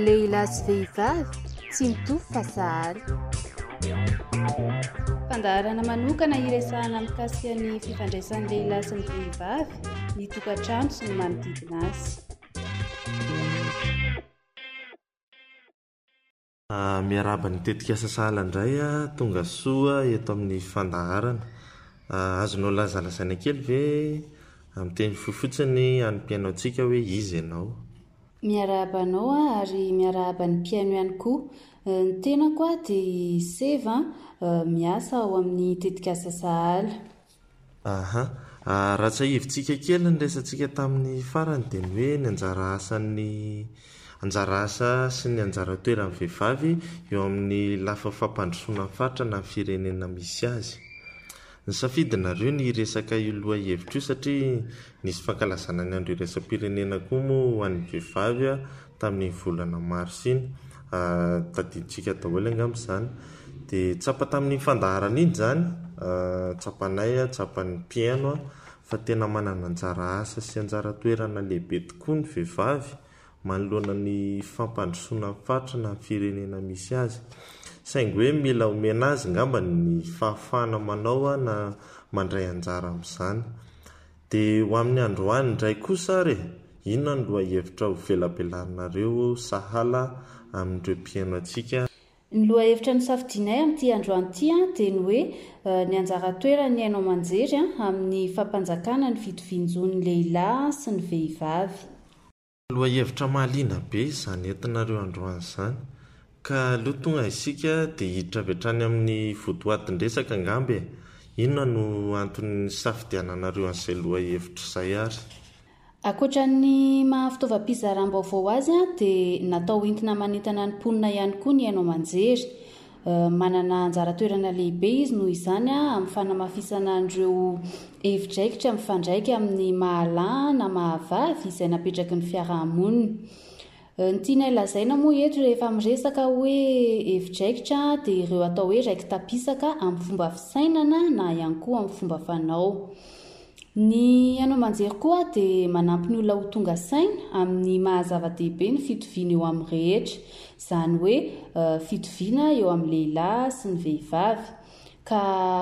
lehilahy sy vehivavy tsy mitovy fa sahary. Fandaharana manokana iresahana mikasika ny fifandraisan'ny lehilahy sy ny vehivavy, ny tokantrano sy ny manodidina azy. Miaraba ny tetika sasahala indray tonga soa eto amin'ny fandaharana. Azonao lazalasaina kely ve amin'ny teny fofotsiny any-piaino antsika hoe izy ianao? Miarahaba anao ary miarahaba ny mpiaino ihany koa. Ny tenako dia seva miasa ao amin'ny tetika sasahala. Ratsahivintsika kely ny resantsika tamin'ny farany dia ny hoe ny anjara asa sy ny anjara toeran'ny vehivavy eo amin'ny lafa fampandrosoana fatra na firenena misy azy. Ny safidinareo ny resaka loha hevitra io satria nisy fankalazana ny andro irasam-pirenena koa moa ho an'ny vehivavy tamin'ny volana mars iny. Tadidintsika daholo angamba izany. Dia tsapa tamin'ny fandaharana iny izany, tsapanay, tsapan'ny mpiaino fa tena manana anjara asa sy anjara toerana lehibe tokoa ny vehivavy manoloana ny fampandrosoana fatra na firenena misy azy. Saingy hoe mila omena azy ngamba ny fahafahana manao na mandray anjara amin'izany. Dia ho amin'ny androany indray kosa inona ny lohahevitra ho velabelarinareo sahala amin'ireo mpiaino antsika? Ny lohahevitra nosafidianay amin'ity androany ity dia ny hoe ny anjara toerany hainao manjery amin'ny fampanjakana ny fitovianjon'ny lehilahy sy ny vehivavy. Lohahevitra mahaliana be izany entinareo androany izany. Ka aloha tonga isika dia hiditra avy hatrany amin'ny votoatin-dresaka angamba. Inona no antony safidiananareo an'izay lohahevitra izay ary? Ankoatra ny maha-fitaovam-pizaram-baovao azy dia natao entina manentana ny mponina ihany koa ny hainao manjery. Manana anjara toerana lehibe izy noho izany amin'ny fanamafisana an'ireo hevidraikitra mifandraika amin'ny mahalahy na mahavavy izay napetraky ny fiarahamonina. Ny tiana ilazaina moa eto rehefa miresaka hoe hevidraikitra dia ireo atao hoe raiki-tapisaka amin'ny fomba fisainana na ihany koa amin'ny fomba fanao. Ny hainao manjery koa dia manampy ny olona ho tonga saina amin'ny mahazava-dehibe ny fitoviana eo amin'ny rehetra, izany hoe fitoviana eo amin'ny lehilahy sy ny vehivavy. Ka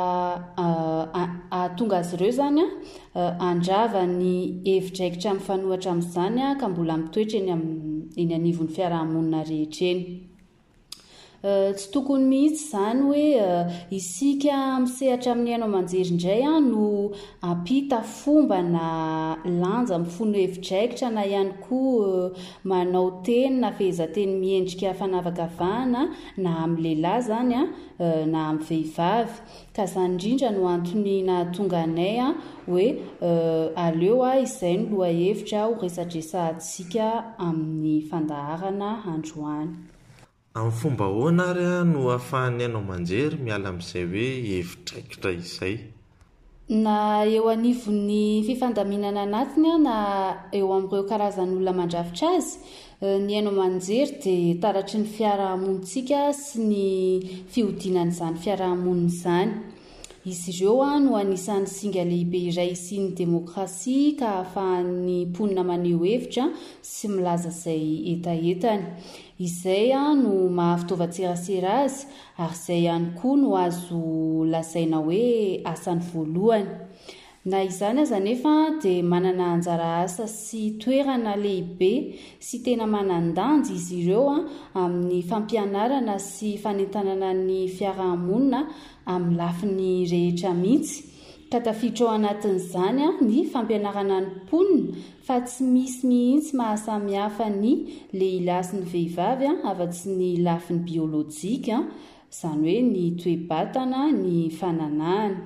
ahatonga azy ireo izany andrava ny hevidraikitra mifanohatra amin'izany ka mbola mitoetra eny anivon'ny fiarahamonina rehetra eny. Tsy tokony mihitsy izany hoe isika misehatra amin'ny hainao manjery indray no ampita fomba na lanja mifono hevidraikitra na ihany koa manao teny na fehezanteny miendrika fanavakavahana na amin'ny lehilahy izany na amin'ny vehivavy. Ka izany indrindra no antony nahatonga anay hoe aleo izay no lohahevitra ho resadresantsika amin'ny fandaharana androany. Amin'ny fomba ahoana ary no ahafahan'ny hainao manjery miala amin'izay hoe hevidraikitra izay? Na eo anivon'ny fifandaminana anatiny na eo amin'ireo karazan'olona mandrafitra azy, ny hainao manjery dia taratry ny fiarahamonintsika sy ny fihodinan'izany fiarahamonina izany. Izy ireo no anisan'ny singa lehibe iray isian'ny demokrasia ka ahafahan'ny mponina maneho hevitra sy milaza izay etaetany. Izay no maha-fitaovan-tserasera azy ary izay ihany koa no azo lazaina hoe asany voalohany. Na izany aza nefa dia manana anjara asa sy toerana lehibe sy tena manan-danja izy ireo amin'ny fampianarana sy fanentanana ny fiarahamonina amin'ny lafiny rehetra mihitsy. Ka tafiditra ao anatin'izany ny fampianarana ny mponina fa tsy misy mihitsy mahasamihafa ny lehilahy sy ny vehivavy afa-tsy ny lafiny biolojika, izany hoe ny toe-batana, ny fananahana.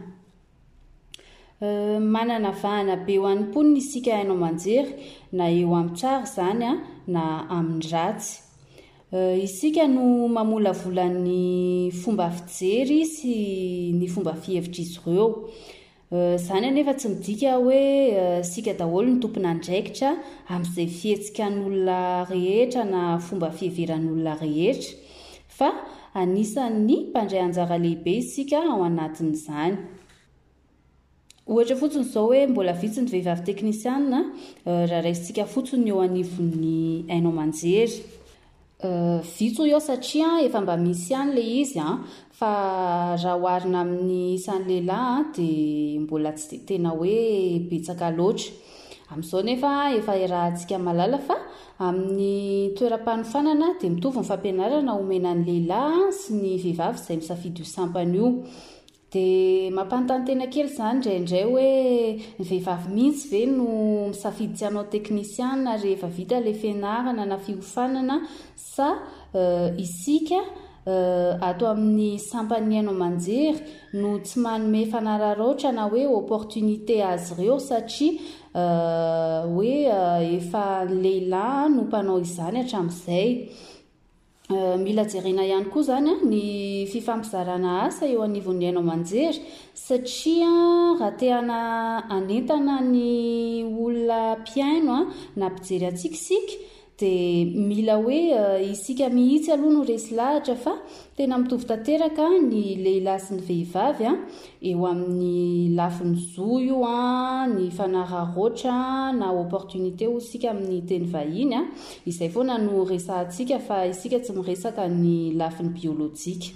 Manana vahana be ho an'ny mponina isika hainao manjery na eo amin'ny tsara izany na amin'ny ratsy. Isika no mamolavola ny fomba fijery sy ny fomba fihevitra izy ireo. Izany anefa tsy midika hoe isika daholo ny tompona andraikitra amin'izay fihetsikan'olona rehetra na fomba fiheveran'olona rehetra, fa anisan'ny mpandray anjara lehibe isika ao anatin'izany. Ohatra fotsiny izao hoe mbola vitsy ny vehivavy teknisianina raha raisitsika fotsiny eo anivon'ny hainao manjery. vitso eo satria efa mba misy ihany le izy fa raha oharina amin'ny isan'ny lehilahy dia mbola tsy tena hoe betsaka loatra. Amin'izao nefa efa rahantsika malala fa amin'ny toeram-panofanana dia mitovy ny fampianarana omenan'ny lehilahy sy ny vehivavy izay misafidy io sampany io. Dia mampanontany tena kely izany indraindray hoe ny vehivavy mihitsy ve no misafidy tsy hanao teknisiana rehefa vita ilay fianarana na fiofanana sa isika ato amin'ny sampany haino aman-jery no tsy manome fanararaotra na hoe opportunité azy ireo satria hoe efa lehilahy no mpanao izany hatramin'izay. Mila jerena ihany koa izany ny fifampizarana asa eo anivon'ny haino aman-jery satria raha tehana anentana ny olona mpiaino na mpijery atsikisika dia mila hoe isika mihitsy aloha no resy lahatra fa tena mitovy tanteraka ny lehilahy sy ny vehivavy eo amin'ny lafiny zo io ny fanararoatra na opportunité ho isika amin'ny teny vahiny izay foana no resahantsika fa isika tsy miresaka ny lafiny biolojika.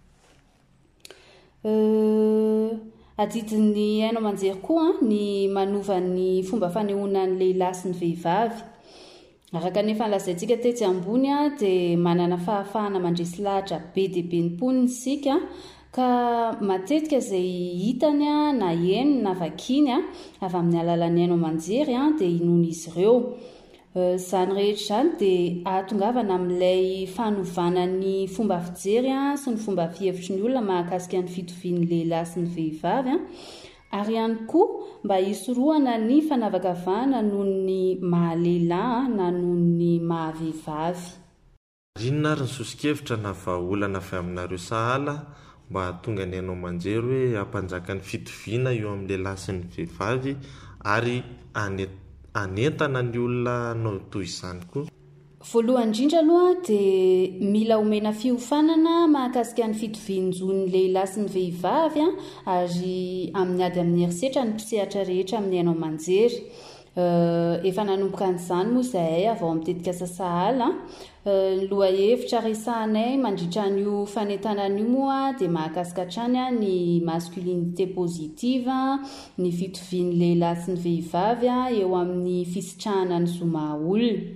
Adidin'ny haino aman-jery koa ny manova ny fomba fanehoanan'ny lehilahy sy ny vehivavy. Araka nefa lazaintsika tetsy ambony dia manana fahafahana mandresy lahatra be dia be ny poniny isika ka matetika izay hitany na heno na vakiny avy amin'ny alalan'ny haino aman-jery dia inon'izy ireo. Izany rehetra izany dia ahatongavana amin'ilay fanovana ny fomba fijery sy ny fomba fihevitry ny olona mahakasika ny fitovian'ny lehilahy sy ny vehivavy ary ihany koa mba hisorohana ny fanavakavahana noho ny mahalehilahy na noho ny mahavehivavy. Inona ary ny sosikevitra na vahaolana avy aminareo sahala mba hahatonga ny haino aman-jery hoe hampanjaka ny fitoviana eo amin'ny lehilahy sy ny vehivavy ary anentana ny olona no toy izany koa? Voalohany indrindra aloha dia mila omena fiofanana mahakasika ny fitovian-jon'ny lehilahy sy ny vehivavy ary amin'ny ady amin'ny herisetra ny mpisehatra rehetra amin'ny haino aman-jery. Efa nanomboka an'izany moa izahay avy ao amin'ny tetikasa sahala. Ny lohahevitra resahanay mandritra an'io fanentanana io moa dia mahakasika hatrany ny masculinité positive, ny fitovian'ny lehilahy sy ny vehivavy eo amin'ny fisitrahana ny zo maha-olona.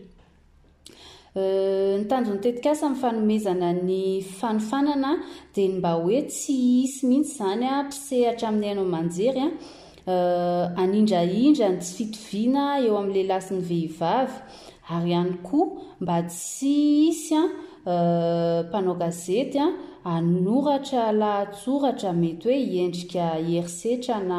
Ny tanjon'ny tetikasa amin'ny fanomezana ny fanofanana dia mba hoe tsy hisy mihitsy izany mpisehatra amin'ny haino aman-jery anindraindra ny tsy fitoviana eo amin'ny lehilahy sy ny vehivavy ary ihany koa mba tsy hisy mpanao gazety anoratra lahatsoratra mety hoe hiendrika herisetra na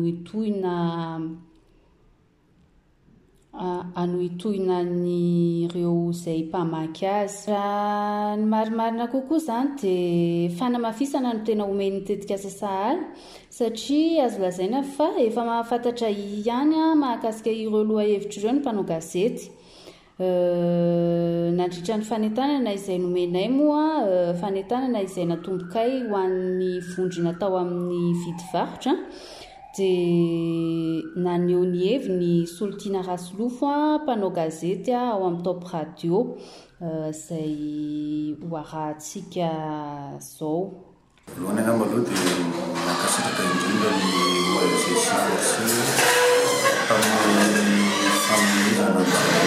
anohitohina ny ireo izay mpamaky azy. Raha ny marimarina kokoa izany dia fanamafisana no tena omen'ny tetikasa sahala satria azo lazaina fa efa mahafantatra ihany mahakasika ireo lohahevitra ireo ny mpanao gazety. Nandritra ny fanentanana izay nomenay moa fanentanana izay natombokay ho an'ny vondrona tao amin'ny vidivarotra dia naneho ny heviny ny Solontina Rasolofo mpanao gazety ao amin'ny Top Radio izay hoarahantsika izao. Voalohany angamba aloha dia mankasitraka indrindra ny ORGC amin'ny fanomezana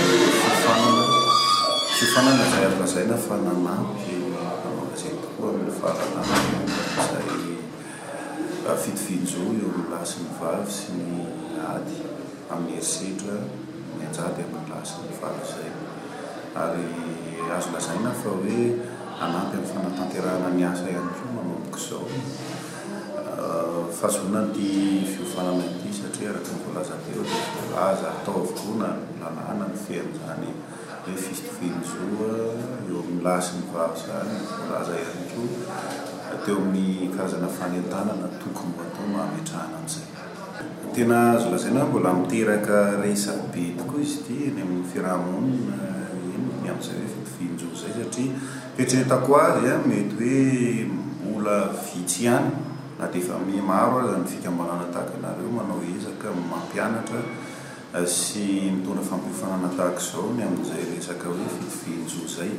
fifanana izay azo lazaina fa nanampy mpanao gazety koa amin'ny fahalalana izay fitovian-jo eo amin'ny lahy sy ny vavy sy ny ady amin'ny herisetra ny anjady amin'ny lahy sy ny vavy izay ary azo lazaina fa hoe anampy amin'ny fanatanterahana ny asa ihany koa manomboka izao fahazona ny fiofanana ity satria araka ny voalaza teo dia voalaza atao avokoa na lalàna ny fean'izany hoe fitovian-jo eo amin'ny lahy sy ny vavy izany voalaza ihany koa teo amin'ny karazana fanentanana tokony mba atao mametrahana an'izay. Tena azo lazaina mbola miteraka resaky be tokoa izy ity eny amin'ny fiarahamonina eny ny amin'izay hoe fitovian-jo izay satria fieritreretako azy mety hoe mbola vitsy ihany na dia efa maro aza ny fikambanana tahaka anareo manao ezaka mampianatra sy mitondra fampiofanana tahaka izao ny amin'izay resaka hoe fitovian-jo izay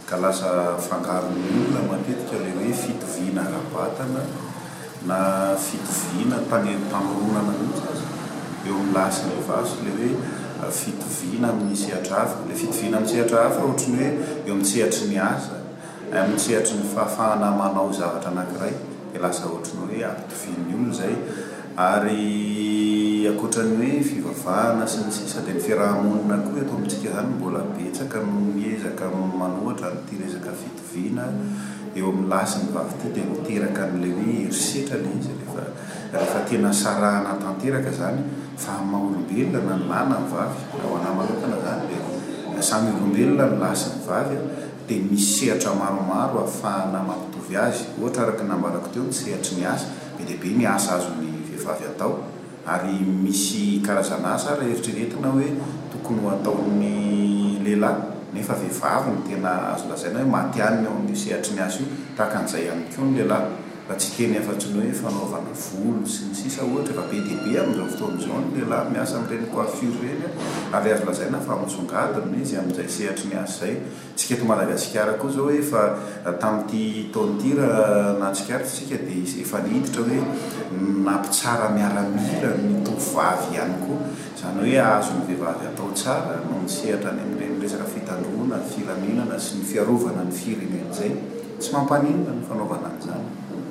ka lasa fangarony olona matetika le hoe fitoviana ara-batana na fitoviana tamoronana mihitsy azy eo amin'ny lasy ny vaso le hoe fitoviana amin'ny sehatra hafa. Le fitoviana amin'ny sehatra hafa ohatrany hoe eo amin'ny sehatry ny asa amin'ny sehatry ny fahafahana manao zavatra anankiray dia lasa ohatrany hoe ampitovian'ny olona zay. Ary akoatrany hoe fivavahana sy ny sisa dia ny fiarahamonina koa eto amintsika zany mbola betsaka no miezaka manohatra nyity resaka fitoviana eo amin'ny lasy ny vavy ity dia miteraka n'le hoe herisetra le izy rehefa tena sarahana tanteraka zany fa maha-olombelona ny lana ny vavy na ho anahy manokana zany dia samy olombelona ny lasy ny vavy dia misy sehatra maromaro ahafahana mampitovy azy. Ohatra araka nambarako teo ny sehatry ny asa be deaibe ny asa azony vehivavy atao ary misy karazana asa raha eritreretina hoe tokony ho ataon'ny lehilahy nefa vehivavy ny tena azo lazaina hoe matianiny ao amin'ny sehatry ny asa io tahaka an'izay ihany koa ny lehilahy raha tsy keny afa-tsiny hoe fanaovana volo sy ny sisa ohatra efa be deaibe amin'izao fotoan'izao ny lehilahy miasa amin'ireny coiffure reny ary azo lazaina fa misongadina izy amin'izay sehatry ny asa zay. Tsika eto Madagasikara koa zao hoe efa tamin'ity taon'ity raha natsikara tsika dia efa nihititra hoe nampitsara miaramila ny tovavy ihany koa izany hoe azo ny vehivavy atao tsara no misehatra any amin'ireny resaka fitandroana ny filaminana sy ny fiarovana ny firenena izay tsy mampaninona ny fanaovana an'izany.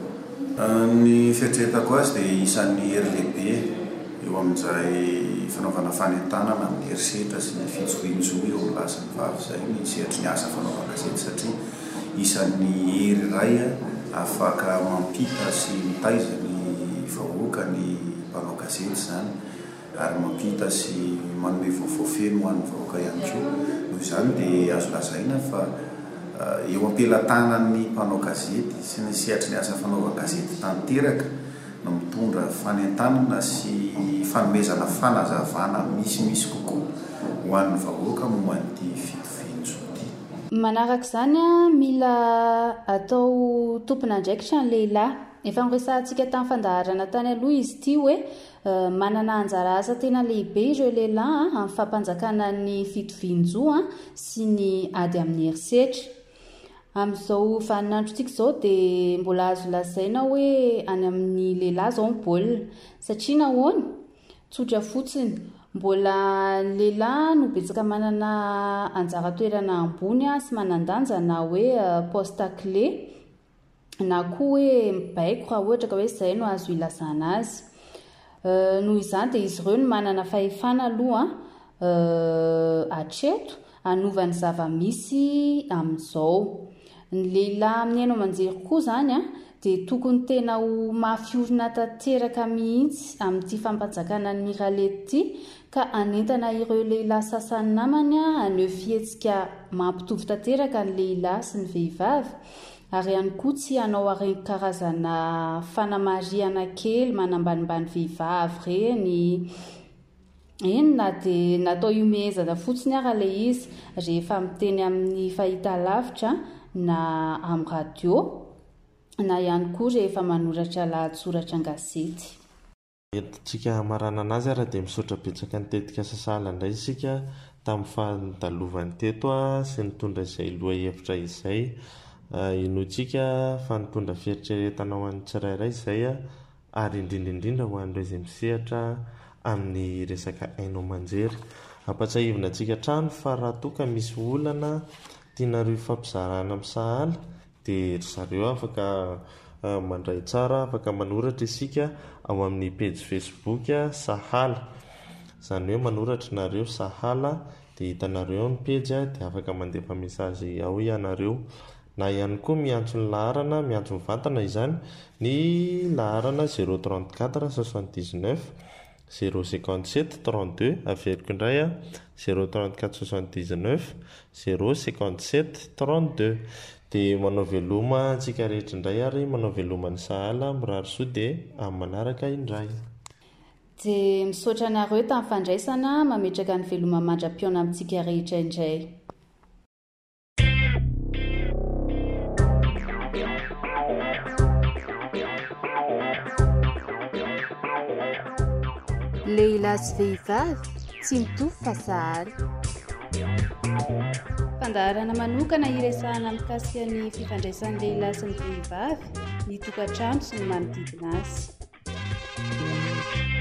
Ny fieritreretako azy dia isan'ny hery lehibe eo amin'izay fanaovana fanentanana amin'ny herisetra sy ny fitsohinjo eo amin'ny lasy ny vavy izay ny sehatry ny asa fanaovana gazety satria isan'ny hery iray afaka mampita sy mitaiza ny vahoaka ny mpanao gazety zany ary mampita sy manome vaovao feno ho an'ny vahoaka ihany koa. Noho izany dia azo lazaina fa eo ampelantanan'ny mpanao gazety sy ny sehatry ny asa fanaovana gazety tanteraka no mitondra fanentanana sy fanomezana fanazavana misimisy kokoa ho an'ny vahoaka momba an'ity fitovianjo ity. Manaraka izany mila atao tompona andraikitra ny lehilahy. Efa niresantsika tamin'ny fandaharana tany aloha izy ity hoe manana anjara asa tena lehibe ireo lehilahy amin'ny fampanjakana ny fitovianjo sy ny ady amin'ny herisetra. Amin'izao vaninandro tiaka izao dia mbola azo lazaina hoe any amin'ny lehilahy izao ny baolina satria nahoana tsotra fotsiny mbola ny lehilahy no betsaka manana anjara toerana ambony sy manandanja na hoe poste clé na koa hoe mibaiko raha ohatra ka hoe izay no azo ilazana azy. Noho izany dia izy ireo no manana fahefana aloha hatreto hanovany zava-misy amin'izao. Ny lehilahy amin'ny haino aman-jery koa zany dia tokony tena ho mafiorina tanteraka mihitsy amin'ity fampanjakana ny miralety ity ka anentana ireo lehilahy sasany namany haneho fihetsika mampitovy tanteraka ny lehilahy sy ny vehivavy ary ihany koa tsy hanao areny karazana fanamariana kely manambanimbany vehivavy reny na dia natao iomehezana fotsiny ara ilay izy rehefa miteny amin'ny fahita lavitra na amin'ny radio na ihany koa rehefa manoratra lahatsoratra an-gazety. Entintsika marana anazy ara dia misaotra betsaka ny tetika sasahala indray isika tamin'ny fandalovany teto sy nitondra izay loha hevitra izay inoantsika fa nitondra fieritreretana ho an'ny tsirairay izay ary indrindraindrindra ho an'ireo izay misehatra amin'ny resaka haino aman-jery. Ampatsahivina antsika trano fa raha toa ka misy olana tianareo fampizarana amin'ny sahala dia zareo afaka mandray tsara afaka manoratra isika ao amin'ny page Facebook sahala izany hoe manoratra nareo sahala dia hitanareo ny page dia afaka mandefa mesazy ao ianareo na ihany koa miantso ny laharana miantso ny vantana izany ny laharana 034 79 057 32 averiko indray 034 79 057 32 dia manao veloma antsika rehetra indray ary manao veloma ny sahala mirary soa dia amin'ny manaraka indray. Dia misaotra anareo tamin'ny fandraisana mametraka ny veloma mandra-piona amintsika rehetra indray. Lehilahy sy vehivavy tsy mitovy fa sahady. fandaharana manokana iresahana mikasika ny fifandraisan'ny lehilahy sy ny vehivavy ny tokantrano sy ny manodidina azy.